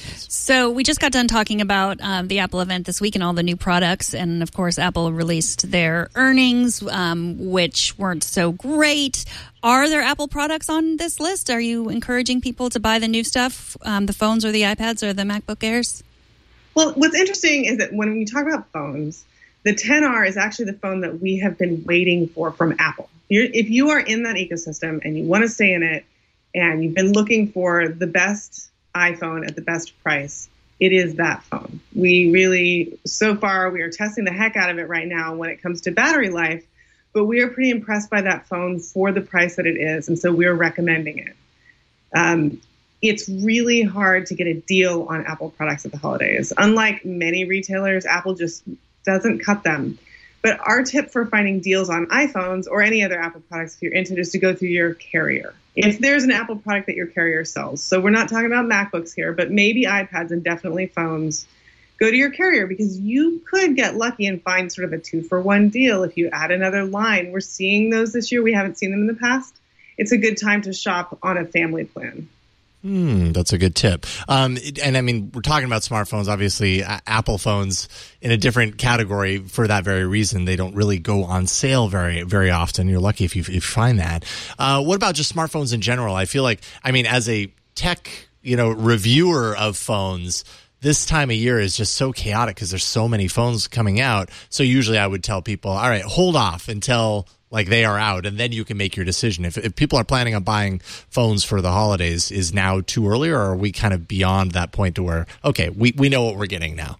So we just got done talking about the Apple event this week and all the new products. And, of course, Apple released their earnings, which weren't so great. Are there Apple products on this list? Are you encouraging people to buy the new stuff, the phones or the iPads or the MacBook Airs? Well, what's interesting is that when we talk about phones, the XR is actually the phone that we have been waiting for from Apple. If you are in that ecosystem and you want to stay in it and you've been looking for the best iPhone at the best price, it is that phone. We really, so far, we are testing the heck out of it right now when it comes to battery life, but we are pretty impressed by that phone for the price that it is, and so we're recommending it. It's really hard to get a deal on Apple products at the holidays. Unlike many retailers, Apple just doesn't cut them. But our tip for finding deals on iPhones or any other Apple products if you're into it is to go through your carrier. If there's an Apple product that your carrier sells, so we're not talking about MacBooks here, but maybe iPads and definitely phones, go to your carrier because you could get lucky and find sort of a 2-for-1 deal if you add another line. We're seeing those this year. We haven't seen them in the past. It's a good time to shop on a family plan. That's a good tip. And I mean, we're talking about smartphones, obviously Apple phones in a different category for that very reason. They don't really go on sale very, very often. You're lucky if you find that. What about just smartphones in general? I feel like, I mean, as a tech, reviewer of phones, this time of year is just so chaotic because there's so many phones coming out. So usually I would tell people, all right, hold off until like they are out, and then you can make your decision. If people are planning on buying phones for the holidays, is now too early, or are we kind of beyond that point to where, okay, we know what we're getting now?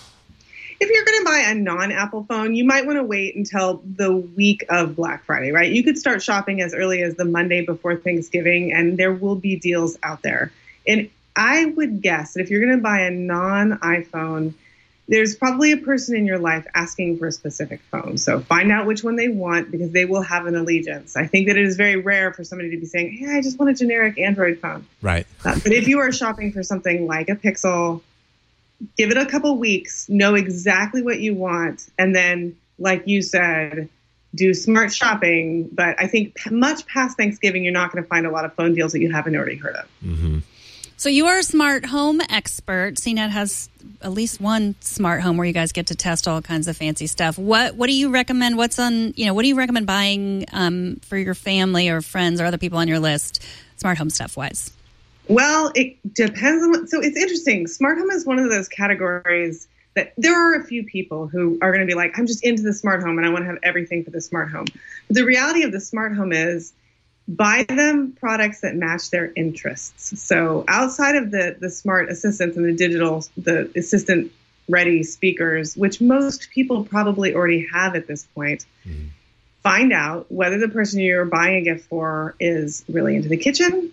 If you're going to buy a non-Apple phone, you might want to wait until the week of Black Friday, right? You could start shopping as early as the Monday before Thanksgiving, and there will be deals out there. And I would guess that if you're going to buy a non-iPhone, there's probably a person in your life asking for a specific phone. So find out which one they want because they will have an allegiance. I think that it is very rare for somebody to be saying, hey, I just want a generic Android phone. Right. But if you are shopping for something like a Pixel, give it a couple weeks, know exactly what you want, and then, like you said, do smart shopping. But I think much past Thanksgiving, you're not going to find a lot of phone deals that you haven't already heard of. Mm-hmm. So you are a smart home expert. CNET has at least one smart home where you guys get to test all kinds of fancy stuff. What do you recommend? What do you recommend buying for your family or friends or other people on your list, smart home stuff wise? Well, it depends on so it's interesting. Smart home is one of those categories that there are a few people who are going to be like, I'm just into the smart home and I want to have everything for the smart home. But the reality of the smart home is buy them products that match their interests. So outside of the smart assistants and the assistant ready speakers, which most people probably already have at this point, find out whether the person you're buying a gift for is really into the kitchen,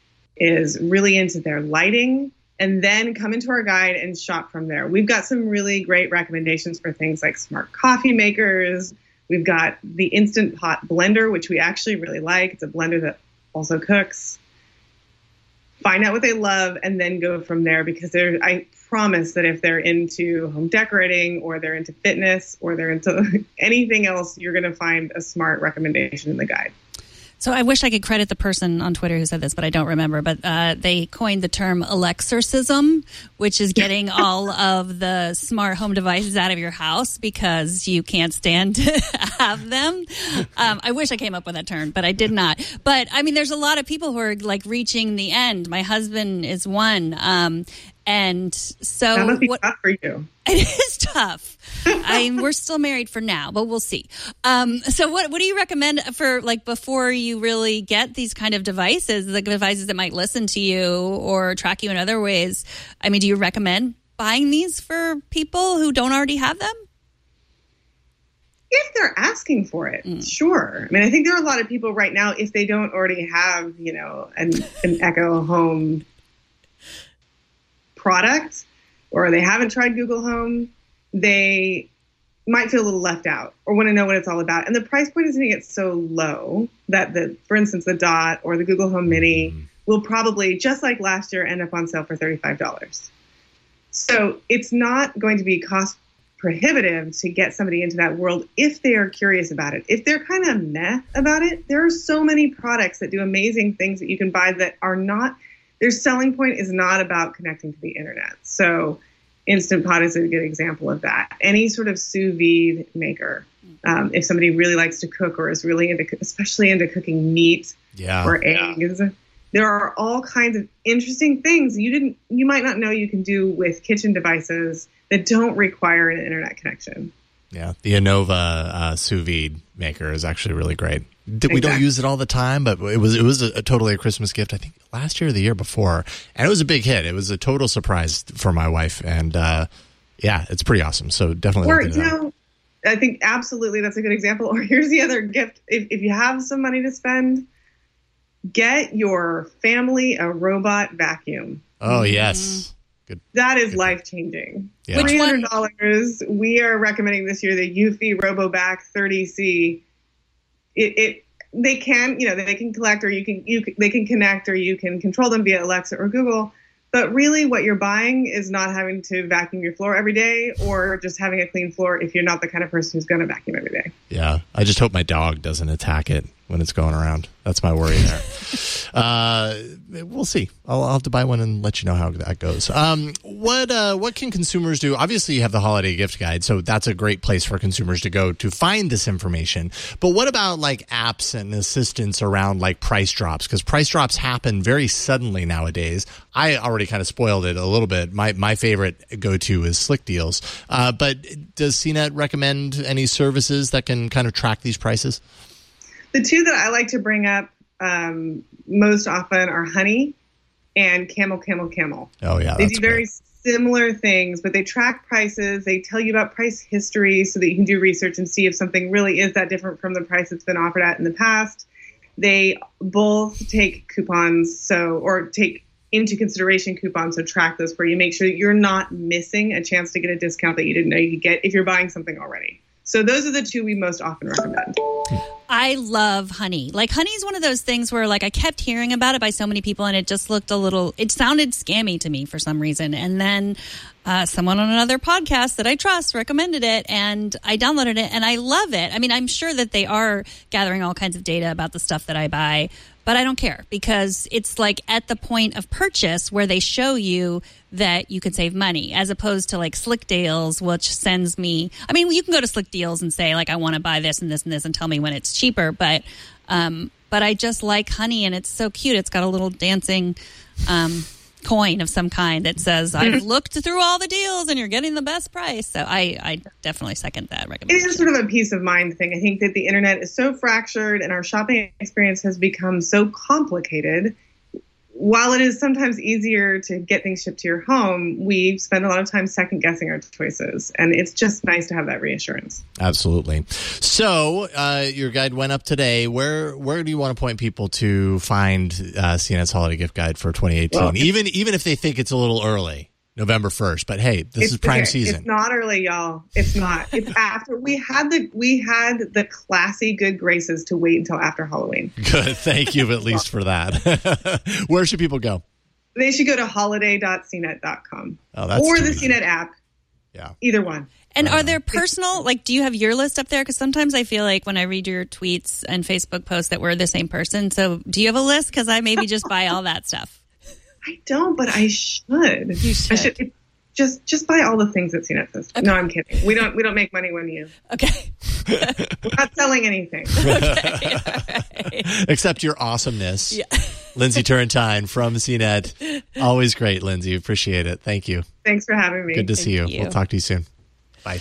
is really into their lighting, and then come into our guide and shop from there. We've got some really great recommendations for things like smart coffee makers. We've got the Instant Pot blender, which we actually really like. It's a blender that also cooks. Find out what they love and then go from there because I promise that if they're into home decorating or they're into fitness or they're into anything else, you're going to find a smart recommendation in the guide. So I wish I could credit the person on Twitter who said this, but I don't remember. But they coined the term Alexorcism, which is getting all of the smart home devices out of your house because you can't stand to have them. I wish I came up with that term, but I did not. But I mean, there's a lot of people who are like reaching the end. My husband is one. And so that must be tough for you. It is tough. We're still married for now, but we'll see. So what do you recommend for like before you really get these kind of devices, the devices that might listen to you or track you in other ways? I mean, do you recommend buying these for people who don't already have them? If they're asking for it, sure. I mean, I think there are a lot of people right now, if they don't already have, an Echo Home product, or they haven't tried Google Home, they might feel a little left out or want to know what it's all about. And the price point is going to get so low that for instance, the Dot or the Google Home Mini will probably, just like last year, end up on sale for $35. So it's not going to be cost prohibitive to get somebody into that world if they are curious about it. If they're kind of meh about it, there are so many products that do amazing things that you can buy that are not, their selling point is not about connecting to the internet. So Instant Pot is a good example of that. Any sort of sous vide maker, if somebody really likes to cook or is really especially into cooking meat or eggs, there are all kinds of interesting things you might not know you can do with kitchen devices that don't require an internet connection. Yeah, the Innova sous vide maker is actually really great. We don't use it all the time, but it was a totally a Christmas gift, I think last year or the year before. And it was a big hit. It was a total surprise for my wife. And it's pretty awesome. So definitely. I think absolutely that's a good example. Or here's the other gift. If you have some money to spend, get your family a robot vacuum. Oh, yes. Good. That is life-changing. Yeah. $300. We are recommending this year the Eufy RoboVac 30C. They can collect, or they can connect, or you can control them via Alexa or Google. But really what you're buying is not having to vacuum your floor every day, or just having a clean floor if you're not the kind of person who's going to vacuum every day. Yeah. I just hope my dog doesn't attack it when it's going around. That's my worry there. We'll see. I'll have to buy one and let you know how that goes. What can consumers do? Obviously, you have the holiday gift guide, so that's a great place for consumers to go to find this information. But what about like apps and assistance around like price drops? Because price drops happen very suddenly nowadays. I already kind of spoiled it a little bit. My favorite go-to is Slick Deals. But does CNET recommend any services that can kind of track these prices? The two that I like to bring up most often are Honey and Camel. Oh, yeah. They do very similar things, but they track prices. They tell you about price history so that you can do research and see if something really is that different from the price it's been offered at in the past. They both take coupons, or take into consideration coupons, so track those for you. Make sure that you're not missing a chance to get a discount that you didn't know you could get if you're buying something already. So those are the two we most often recommend. I love Honey. Like, Honey's one of those things where, like, I kept hearing about it by so many people, and it just looked it sounded scammy to me for some reason. And then someone on another podcast that I trust recommended it, and I downloaded it, and I love it. I mean, I'm sure that they are gathering all kinds of data about the stuff that I buy, but I don't care, because it's like at the point of purchase where they show you that you can save money, as opposed to like Slick Deals, which sends me, I mean, you can go to Slick Deals and say like, I want to buy this and this and this and tell me when it's cheaper. But I just like Honey, and it's so cute. It's got a little dancing coin of some kind that says, I've looked through all the deals and you're getting the best price. So I definitely second that recommendation. It is sort of a peace of mind thing. I think that the internet is so fractured and our shopping experience has become so complicated. While it is sometimes easier to get things shipped to your home, we spend a lot of time second guessing our choices, and it's just nice to have that reassurance. Absolutely. So your guide went up today. Where do you want to point people to find CNET's holiday gift guide for 2018? Well, even if they think it's a little early, November 1st. But hey, this is prime season. It's not early, y'all. It's not. It's after we had the classy good graces to wait until after Halloween. Good. Thank you at least for that. Where should people go? They should go to holiday.cnet.com. Oh, that's or the CNET app. Yeah. Either one. And are there personal, like, do you have your list up there? Because sometimes I feel like when I read your tweets and Facebook posts that we're the same person. So do you have a list? Because I maybe just buy all that stuff. I don't, but I should. You should. I should. Just buy all the things that CNET says. Okay. No, I'm kidding. We don't make money when you. Okay. We're not selling anything. Okay. Right. Except your awesomeness. Yeah. Lindsay Turrentine from CNET. Always great, Lindsay. Appreciate it. Thank you. Thanks for having me. Good to see you. We'll talk to you soon. Bye.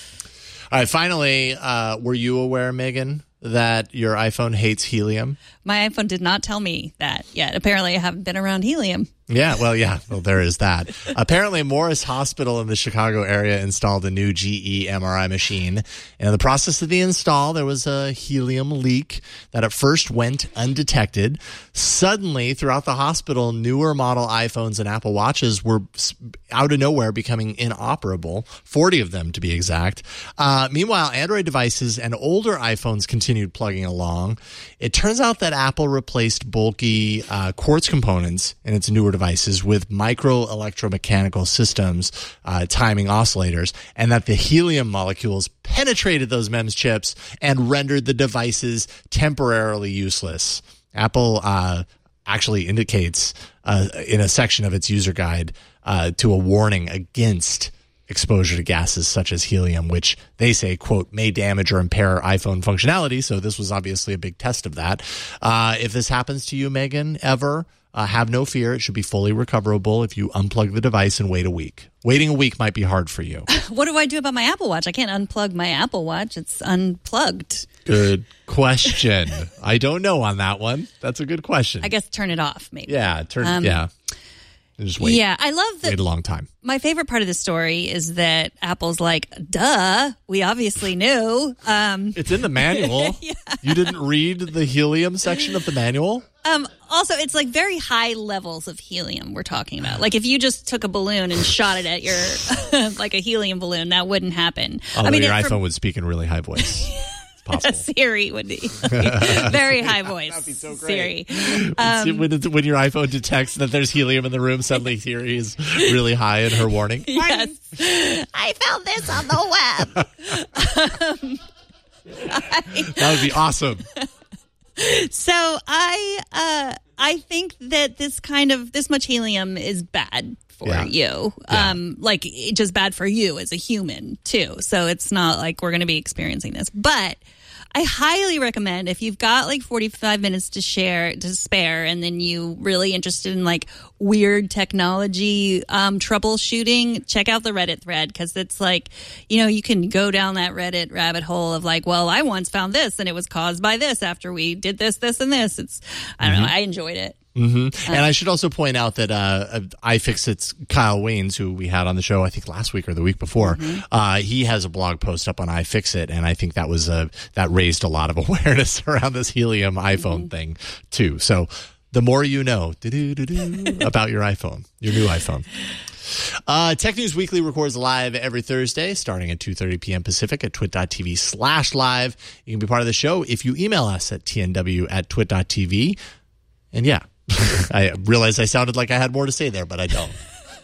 All right. Finally, were you aware, Megan, that your iPhone hates helium? My iPhone did not tell me that yet. Apparently, I haven't been around helium. Yeah, well, there is that. Apparently, Morris Hospital in the Chicago area installed a new GE MRI machine. And in the process of the install, there was a helium leak that at first went undetected. Suddenly, throughout the hospital, newer model iPhones and Apple Watches were out of nowhere becoming inoperable, 40 of them to be exact. Meanwhile, Android devices and older iPhones continued plugging along. It turns out that Apple replaced bulky quartz components in its newer devices with micro electromechanical systems, timing oscillators, and that the helium molecules penetrated those MEMS chips and rendered the devices temporarily useless. Apple actually indicates in a section of its user guide to a warning against exposure to gases such as helium, which they say, quote, may damage or impair iPhone functionality. So this was obviously a big test of that. If this happens to you, Megan, ever, have no fear. It should be fully recoverable if you unplug the device and wait a week. Waiting a week might be hard for you. What do I do about my Apple Watch? I can't unplug my Apple Watch. It's unplugged. Good question. I don't know on that one. That's a good question. I guess turn it off, maybe. Yeah, yeah. And just wait. Yeah, I love that. Wait a long time. My favorite part of the story is that Apple's like, duh, we obviously knew. It's in the manual. Yeah. You didn't read the helium section of the manual? Also, it's like very high levels of helium we're talking about. Like if you just took a balloon and shot it at your, like a helium balloon, that wouldn't happen. Although your iPhone would speak in really high voice. Possible. Siri would be very high voice. That'd be so great. Siri. When your iPhone detects that there's helium in the room, suddenly Siri is really high in her warning. Yes. I found this on the web. That would be awesome. So I think that this much helium is bad for you. Yeah. Like it's just bad for you as a human too. So it's not like we're going to be experiencing this, but I highly recommend if you've got like 45 minutes to spare and then you really interested in like weird technology troubleshooting, check out the Reddit thread because it's like, you can go down that Reddit rabbit hole of like, well, I once found this and it was caused by this after we did this, this, and this. I don't know. I enjoyed it. Mm-hmm. And I should also point out that iFixit's Kyle Waynes, who we had on the show, I think last week or the week before, he has a blog post up on iFixit, and I think that was that raised a lot of awareness around this helium iPhone thing too. So the more you know about your iPhone, your new iPhone. Tech News Weekly records live every Thursday starting at 2:30 p.m. Pacific at twit.tv/live. You can be part of the show if you email us at tnw@twit.tv. And yeah, I realized I sounded like I had more to say there, but I don't.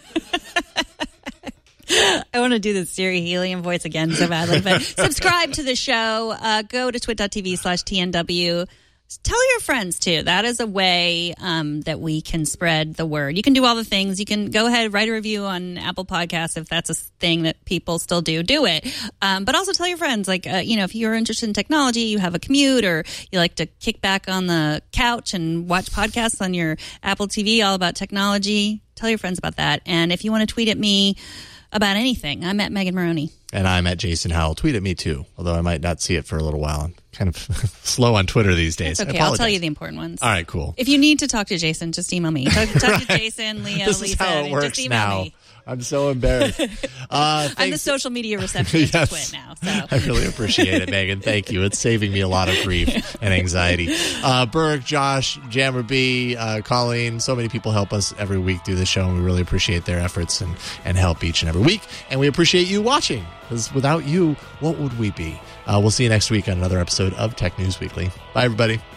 I want to do the Siri helium voice again so badly, but subscribe to the show. Go to twit.tv/TNW. Tell your friends, too. That is a way that we can spread the word. You can do all the things. You can go ahead, write a review on Apple Podcasts if that's a thing that people still do. Do it. But also tell your friends, like, if you're interested in technology, you have a commute, or you like to kick back on the couch and watch podcasts on your Apple TV all about technology, tell your friends about that. And if you want to tweet at me about anything, I'm at Megan Maroney. And I'm at Jason Howell. Tweet at me, too, although I might not see it for a little while. I'm kind of slow on Twitter these days. That's okay. I'll tell you the important ones. All right, cool. If you need to talk to Jason, just email me. Talk Right. to Jason, Leo, this Lisa. Is how it works just email now. me. I'm so embarrassed. I'm the social media receptionist yes. of Twit now. So. I really appreciate it, Megan. Thank you. It's saving me a lot of grief and anxiety. Burke, Josh, Jammer B, Colleen, so many people help us every week do the show, and we really appreciate their efforts and help each and every week. And we appreciate you watching, because without you, what would we be? We'll see you next week on another episode of Tech News Weekly. Bye, everybody.